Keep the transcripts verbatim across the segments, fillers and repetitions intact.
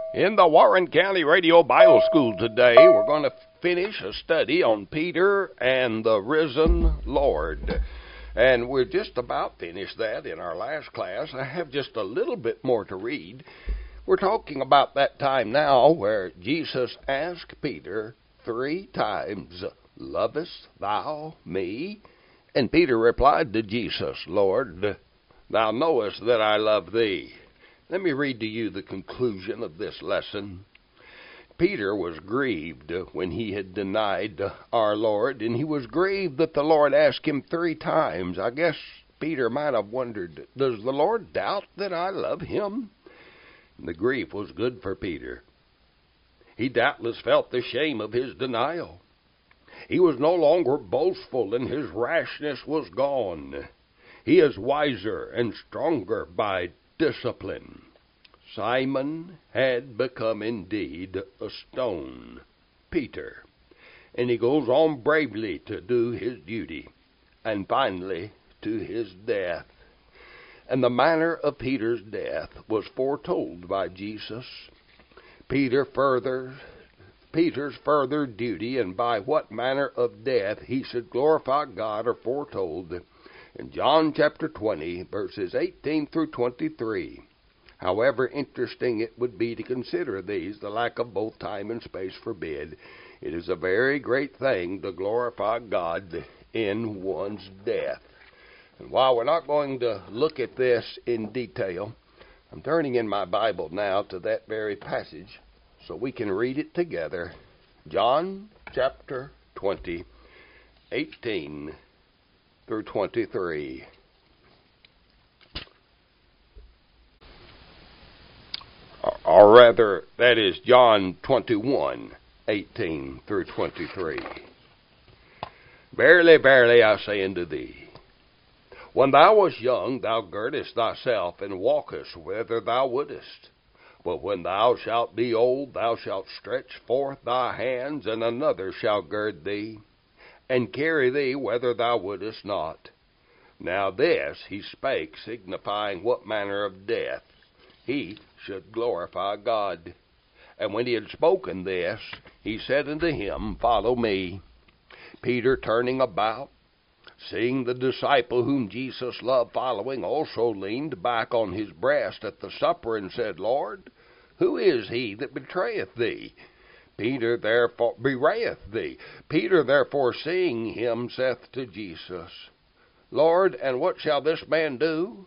In the Warren County Radio Bible School today, we're going to finish a study on Peter and the risen Lord. And we're just about finished that in our last class. I have just a little bit more to read. We're talking about that time now where Jesus asked Peter three times, "Lovest thou me?" And Peter replied to Jesus, "Lord, thou knowest that I love thee." Let me read to you the conclusion of this lesson. Peter was grieved when he had denied our Lord, and he was grieved that the Lord asked him three times. I guess Peter might have wondered, does the Lord doubt that I love him? The grief was good for Peter. He doubtless felt the shame of his denial. He was no longer boastful, and his rashness was gone. He is wiser and stronger by discipline. Simon had become indeed a stone, Peter, and he goes on bravely to do his duty, and finally to his death. And the manner of Peter's death was foretold by Jesus. Peter further, Peter's further duty and by what manner of death he should glorify God are foretold in John chapter twenty, verses eighteen through twenty-three. However interesting it would be to consider these, the lack of both time and space forbid. It is a very great thing to glorify God in one's death. And while we're not going to look at this in detail, I'm turning in my Bible now to that very passage so we can read it together. John chapter twenty, eighteen through twenty-three. Or rather, that is John twenty-one, eighteen through twenty-three. Verily, verily, I say unto thee, when thou wast young, thou girdest thyself, and walkest whither thou wouldest. But when thou shalt be old, thou shalt stretch forth thy hands, and another shall gird thee, and carry thee whither thou wouldest not. Now this he spake, signifying what manner of death he should glorify God. And when he had spoken this, he said unto him, Follow me. Peter, turning about, seeing the disciple whom Jesus loved following, also leaned back on his breast at the supper and said, Lord, who is he that betrayeth thee? Peter therefore bewrayeth thee. Peter therefore seeing him saith to Jesus, Lord, and what shall this man do?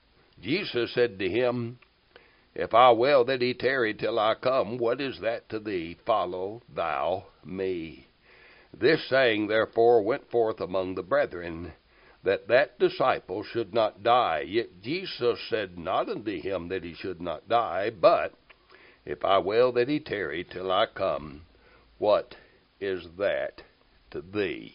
Jesus said to him, If I will that he tarry till I come, what is that to thee? Follow thou me. This saying therefore went forth among the brethren, that that disciple should not die. Yet Jesus said not unto him that he should not die, but, If I will that he tarry till I come, what is that to thee?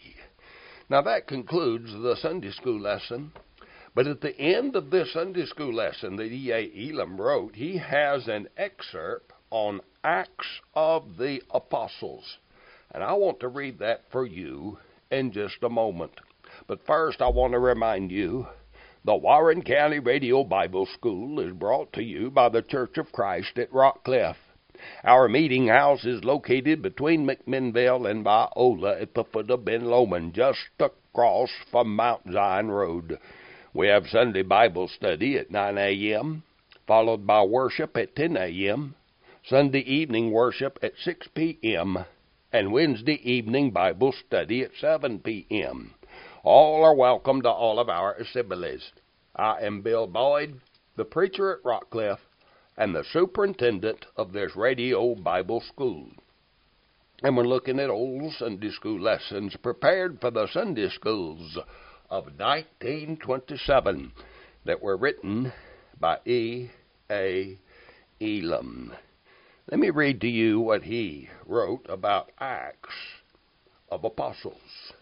Now that concludes the Sunday school lesson. But at the end of this Sunday school lesson that E A. Elam wrote, he has an excerpt on Acts of the Apostles. And I want to read that for you in just a moment. But first I want to remind you, the Warren County Radio Bible School is brought to you by the Church of Christ at Rockcliff. Our meeting house is located between McMinnville and Biola at the foot of Ben Lomond, just across from Mount Zion Road. We have Sunday Bible study at nine a.m., followed by worship at ten a.m., Sunday evening worship at six p.m., and Wednesday evening Bible study at seven p.m. All are welcome to all of our assemblies. I am Bill Boyd, the preacher at Rockcliff, and the superintendent of this radio Bible school. And we're looking at old Sunday school lessons prepared for the Sunday schools of nineteen twenty-seven that were written by E A. Elam. Let me read to you what he wrote about Acts of Apostles.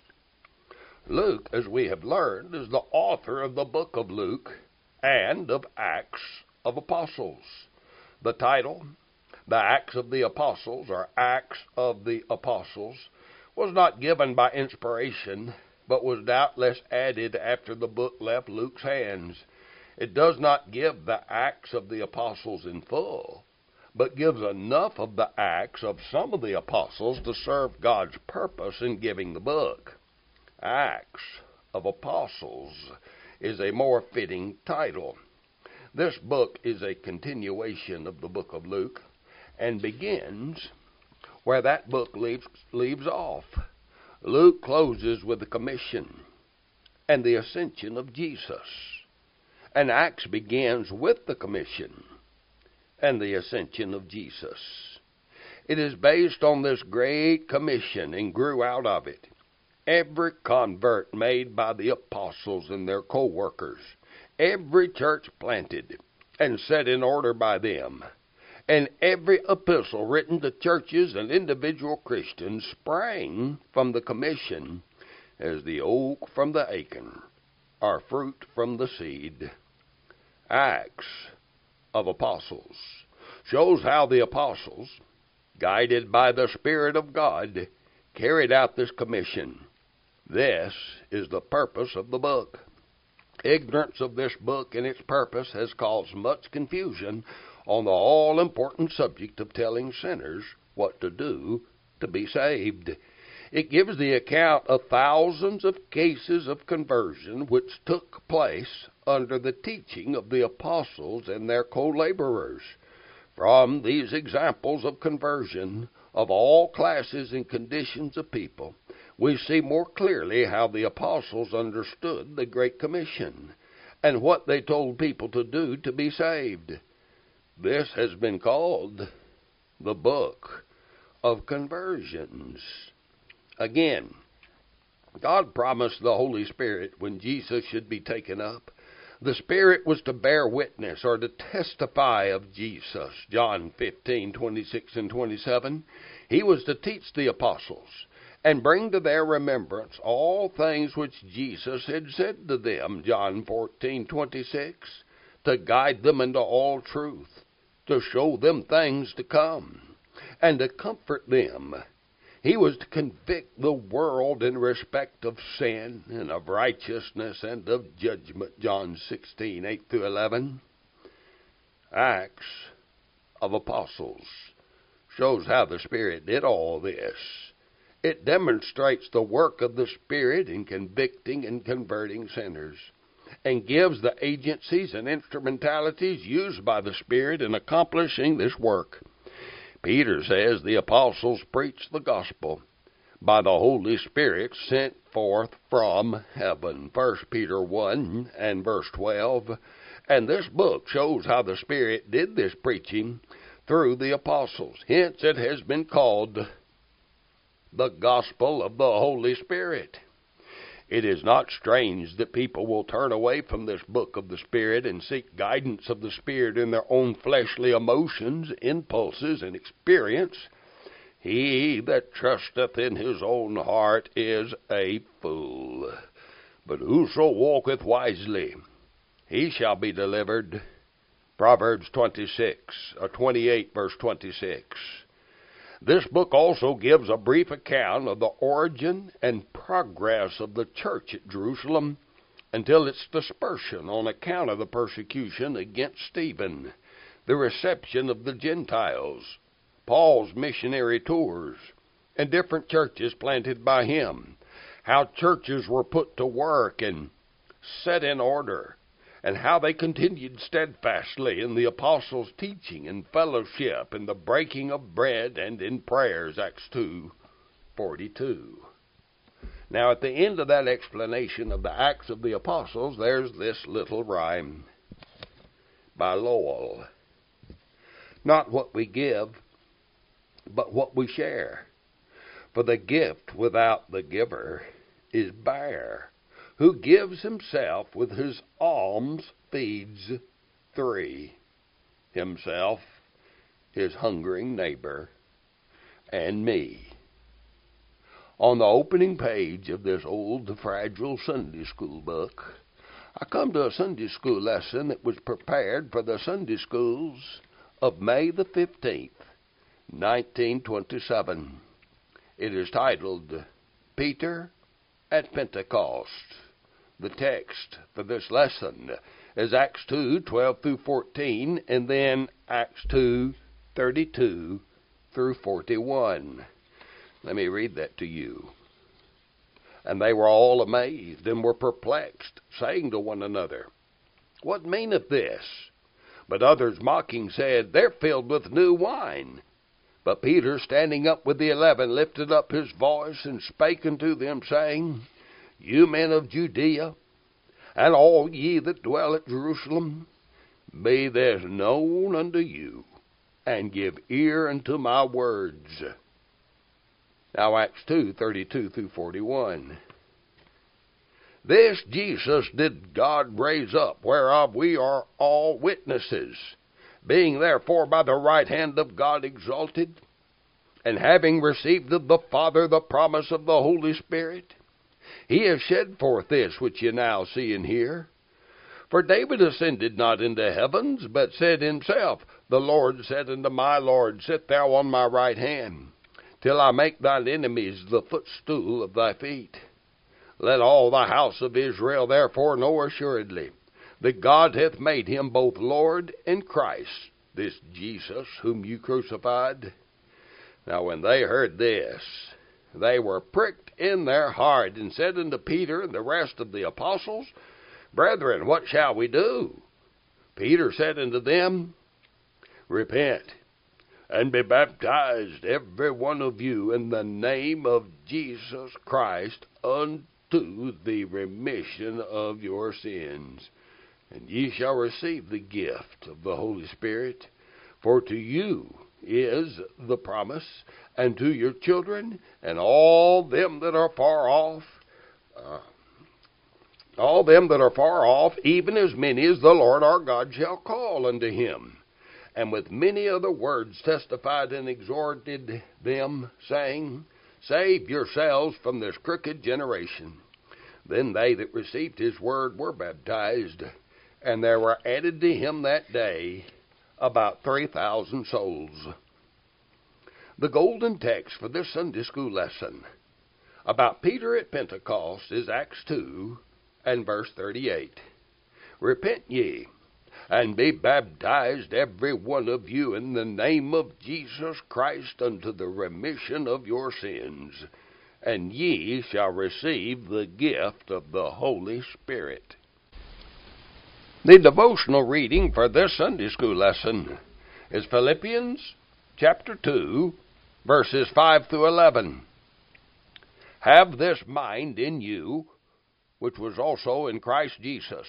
Luke, as we have learned, is the author of the book of Luke and of Acts of Apostles. The title, The Acts of the Apostles, or Acts of the Apostles, was not given by inspiration, but was doubtless added after the book left Luke's hands. It does not give the Acts of the Apostles in full, but gives enough of the acts of some of the apostles to serve God's purpose in giving the book. Acts of Apostles is a more fitting title. This book is a continuation of the book of Luke and begins where that book leaves, leaves off. Luke closes with the commission and the ascension of Jesus, and Acts begins with the commission and the ascension of Jesus. It is based on this great commission and grew out of it. Every convert made by the apostles and their co-workers, every church planted and set in order by them, and every epistle written to churches and individual Christians sprang from the commission as the oak from the acorn, or fruit from the seed. Acts of Apostles shows how the apostles, guided by the Spirit of God, carried out this commission. This is the purpose of the book. Ignorance of this book and its purpose has caused much confusion on the all-important subject of telling sinners what to do to be saved. It gives the account of thousands of cases of conversion which took place under the teaching of the apostles and their co-laborers. From these examples of conversion of all classes and conditions of people, we see more clearly how the apostles understood the Great Commission and what they told people to do to be saved. This has been called the Book of Conversions. Again, God promised the Holy Spirit when Jesus should be taken up. The Spirit was to bear witness or to testify of Jesus, John fifteen, twenty-six and twenty-seven. He was to teach the apostles and bring to their remembrance all things which Jesus had said to them, John fourteen, twenty-six, to guide them into all truth, to show them things to come, and to comfort them. He was to convict the world in respect of sin and of righteousness and of judgment, John sixteen, eight through eleven. Acts of Apostles shows how the Spirit did all this. It demonstrates the work of the Spirit in convicting and converting sinners, and gives the agencies and instrumentalities used by the Spirit in accomplishing this work. Peter says the apostles preached the gospel by the Holy Spirit sent forth from heaven, First Peter one and verse twelve. And this book shows how the Spirit did this preaching through the apostles. Hence it has been called the gospel of the Holy Spirit. It is not strange that people will turn away from this book of the Spirit and seek guidance of the Spirit in their own fleshly emotions, impulses, and experience. He that trusteth in his own heart is a fool. But whoso walketh wisely, he shall be delivered. Proverbs twenty-six, or twenty-eight, verse twenty-six. This book also gives a brief account of the origin and progress of the church at Jerusalem until its dispersion on account of the persecution against Stephen, the reception of the Gentiles, Paul's missionary tours, and different churches planted by him, how churches were put to work and set in order, and how they continued steadfastly in the apostles' teaching and fellowship, in the breaking of bread, and in prayers, Acts two forty-two. Now, at the end of that explanation of the Acts of the Apostles, there's this little rhyme by Lowell. Not what we give, but what we share. For the gift without the giver is bare. Who gives himself with his alms feeds three, himself, his hungering neighbor, and me. On the opening page of this old, fragile Sunday school book, I come to a Sunday school lesson that was prepared for the Sunday schools of May the fifteenth, nineteen twenty-seven. It is titled, Peter at Pentecost. The text for this lesson is Acts two, twelve through fourteen, and then Acts two, thirty-two through forty-one. Let me read that to you. And they were all amazed and were perplexed, saying to one another, What meaneth this? But others mocking said, They're filled with new wine. But Peter, standing up with the eleven, lifted up his voice and spake unto them, saying, You men of Judea, and all ye that dwell at Jerusalem, be this known unto you, and give ear unto my words. Now Acts two, thirty-two through forty-one. This Jesus did God raise up, whereof we are all witnesses. Being therefore by the right hand of God exalted, and having received of the Father the promise of the Holy Spirit, he has shed forth this which ye now see and hear. For David ascended not into heavens, but said himself, The Lord said unto my Lord, Sit thou on my right hand, till I make thine enemies the footstool of thy feet. Let all the house of Israel therefore know assuredly, that God hath made him both Lord and Christ, this Jesus whom you crucified. Now when they heard this, they were pricked in their heart, and said unto Peter and the rest of the apostles, Brethren, what shall we do? Peter said unto them, Repent, and be baptized every one of you in the name of Jesus Christ unto the remission of your sins. And ye shall receive the gift of the Holy Spirit, for to you is the promise, and to your children, and all them that are far off, uh, all them that are far off, even as many as the Lord our God shall call unto him. And with many other words testified and exhorted them, saying, Save yourselves from this crooked generation. Then they that received his word were baptized, and there were added to him that day about three thousand souls. The golden text for this Sunday school lesson about Peter at Pentecost is Acts two and verse thirty-eight. Repent ye, and be baptized every one of you in the name of Jesus Christ unto the remission of your sins, and ye shall receive the gift of the Holy Spirit. The devotional reading for this Sunday school lesson is Philippians chapter two, verses five through eleven. Have this mind in you, which was also in Christ Jesus,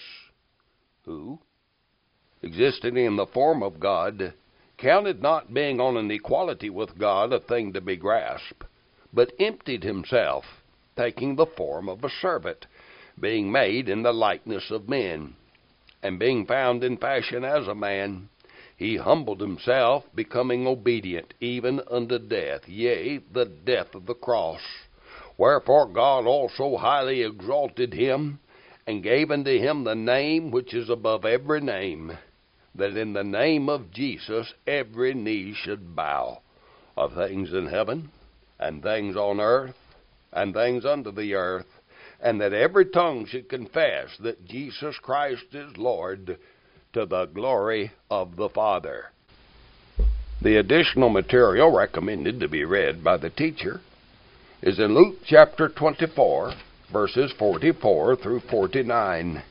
who, existing in the form of God, counted not being on an equality with God a thing to be grasped, but emptied himself, taking the form of a servant, being made in the likeness of men. And being found in fashion as a man, he humbled himself, becoming obedient even unto death, yea, the death of the cross. Wherefore God also highly exalted him, and gave unto him the name which is above every name, that in the name of Jesus every knee should bow, of things in heaven, and things on earth, and things under the earth, and that every tongue should confess that Jesus Christ is Lord, to the glory of the Father. The additional material recommended to be read by the teacher is in Luke chapter twenty-four, verses forty-four through forty-nine.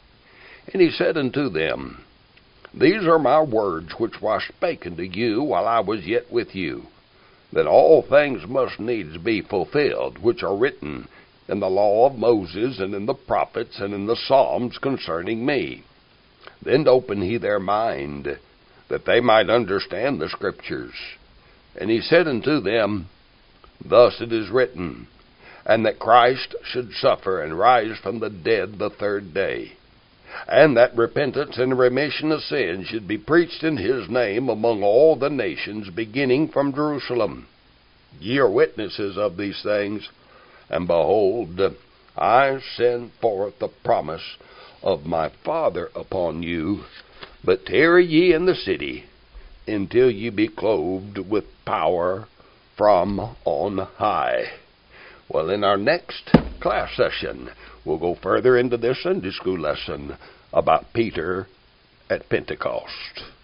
And he said unto them, These are my words which were spoken to you while I was yet with you, that all things must needs be fulfilled, which are written in the law of Moses, and in the prophets, and in the Psalms concerning me. Then opened he their mind, that they might understand the Scriptures. And he said unto them, Thus it is written, and that Christ should suffer and rise from the dead the third day, and that repentance and remission of sins should be preached in his name among all the nations, beginning from Jerusalem. Ye are witnesses of these things. And behold, I send forth the promise of my Father upon you, but tarry ye in the city, until ye be clothed with power from on high. Well, in our next class session, we'll go further into this Sunday school lesson about Peter at Pentecost.